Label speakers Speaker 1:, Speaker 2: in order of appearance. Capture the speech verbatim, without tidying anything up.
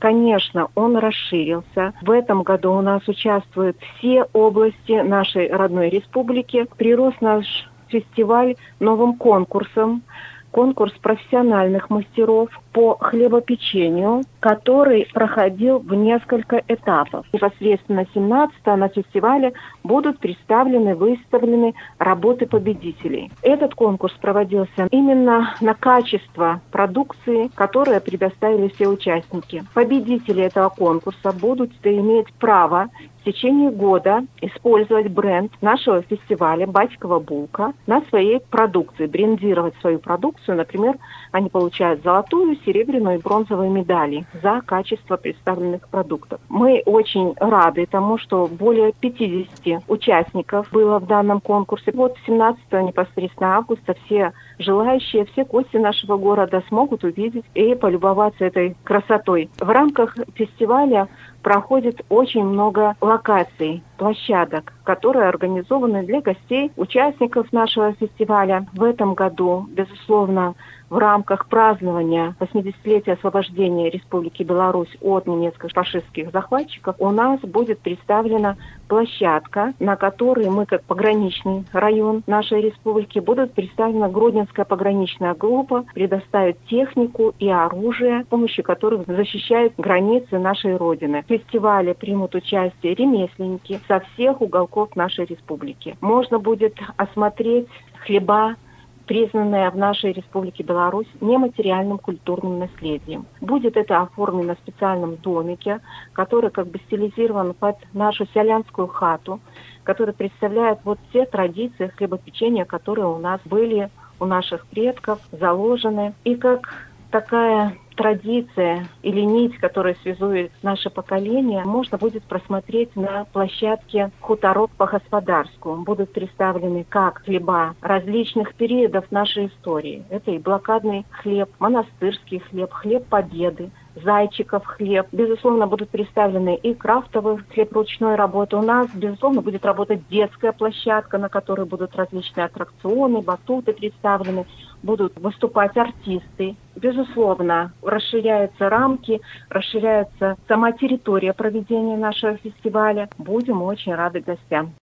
Speaker 1: конечно, он расширился. В этом году у нас участвуют все области нашей родной республики. Прирос наш фестиваль новым конкурсом. Конкурс профессиональных мастеров по хлебопечению, который проходил в несколько этапов. Непосредственно семнадцатого на фестивале будут представлены, выставлены работы победителей. Этот конкурс проводился именно на качество продукции, которую предоставили все участники. Победители этого конкурса будут иметь право в течение года использовать бренд нашего фестиваля «Батькова булка» на своей продукции, брендировать свою продукцию. Например, они получают золотую, серебряную и бронзовую медали за качество представленных продуктов. Мы очень рады тому, что более пятидесяти участников было в данном конкурсе. Вот семнадцатого непосредственно августа все желающие, все гости нашего города смогут увидеть и полюбоваться этой красотой. В рамках фестиваля проходит очень много локаций, площадок, которые организованы для гостей, участников нашего фестиваля. В этом году, безусловно, в рамках празднования восьмидесятилетия освобождения Республики Беларусь от немецко-фашистских захватчиков у нас будет представлена площадка, на которой мы, как пограничный район нашей республики, будут представлена Гродненская пограничная группа, предоставит технику и оружие, с помощью которых защищают границы нашей Родины. В фестивале примут участие ремесленники со всех уголков нашей республики. Можно будет осмотреть хлеба, признанная в нашей Республике Беларусь нематериальным культурным наследием. Будет это оформлено в специальном домике, который как бы стилизирован под нашу селянскую хату, который представляет вот те традиции хлебопечения, которые у нас были, у наших предков, заложены. И как такая традиция или нить, которая связует наше поколение, можно будет просмотреть на площадке «Хуторок по-господарску». Будут представлены как хлеба различных периодов нашей истории. Это и блокадный хлеб, монастырский хлеб, хлеб Победы, Зайчиков хлеб. Безусловно, будут представлены и крафтовый хлеб ручной работы. У нас, безусловно, будет работать детская площадка, на которой будут различные аттракционы, батуты представлены, будут выступать артисты. Безусловно, расширяются рамки, расширяется сама территория проведения нашего фестиваля. Будем очень рады гостям.